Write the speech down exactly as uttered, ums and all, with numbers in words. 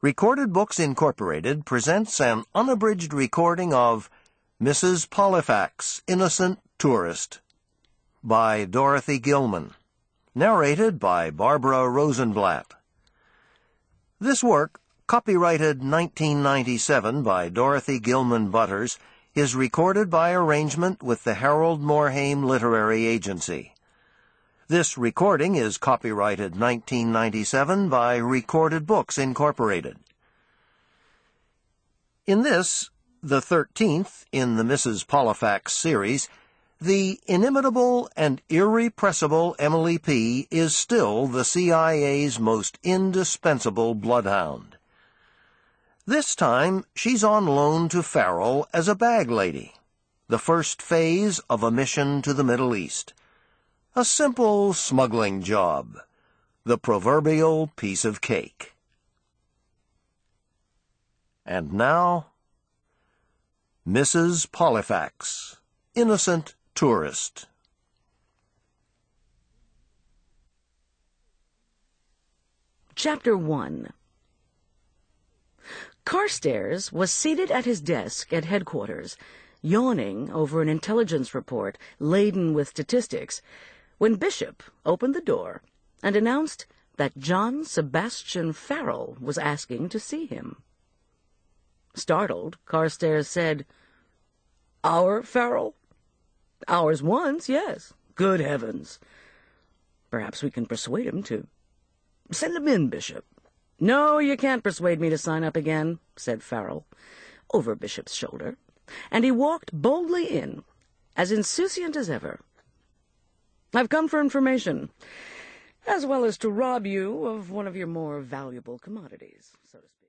Recorded Books Incorporated presents an unabridged recording of Missus Polifax, Innocent Tourist by Dorothy Gilman, narrated by Barbara Rosenblatt. This work, copyrighted nineteen ninety-seven by Dorothy Gilman Butters, is recorded by arrangement with the Harold Morhaime Literary Agency. This recording is copyrighted nineteen ninety-seven by Recorded Books Incorporated. In this, the thirteenth in the Missus Polifax series, the inimitable and irrepressible Emily P. is still the C I A's most indispensable bloodhound. This time, she's on loan to Farrell as a bag lady, the first phase of a mission to the Middle East. A simple smuggling job, the proverbial piece of cake. And now, Missus Polifax, Innocent Tourist. Chapter one. Carstairs was seated at his desk at headquarters, yawning over an intelligence report laden with statistics, when Bishop opened the door and announced that John Sebastian Farrell was asking to see him. Startled, Carstairs said, "Our Farrell?" "Ours once, yes. Good heavens. Perhaps we can persuade him to. Send him in, Bishop." "No, you can't persuade me to sign up again," said Farrell, over Bishop's shoulder, and he walked boldly in, as insouciant as ever. "I've come for information, as well as to rob you of one of your more valuable commodities, so to speak."